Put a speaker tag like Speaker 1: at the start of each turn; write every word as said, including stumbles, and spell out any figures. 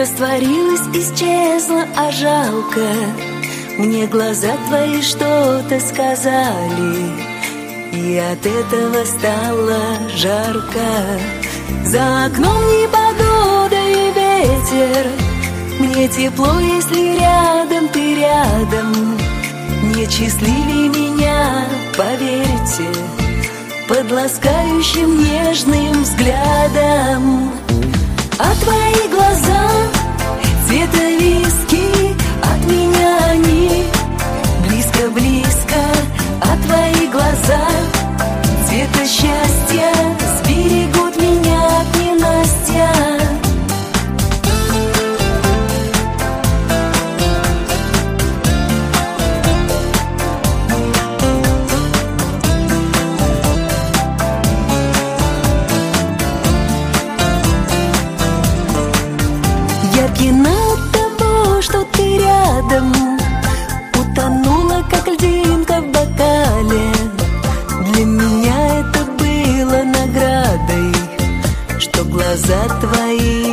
Speaker 1: растворилась, исчезла, а жалко. Мне глаза твои что-то сказали, и от этого стало жарко. За окном непогода и ветер, мне тепло, если рядом ты рядом. Нет счастливее меня, поверьте, под ласкающим нежным взглядом. А твои глаза цвета виски, от меня они близко-близко. А твои глаза цвета счастья сберегут меня от ненастья. Я пьяна от того, что ты рядом, утонула, как льдинка в бокале. Для меня это было наградой, что глаза твои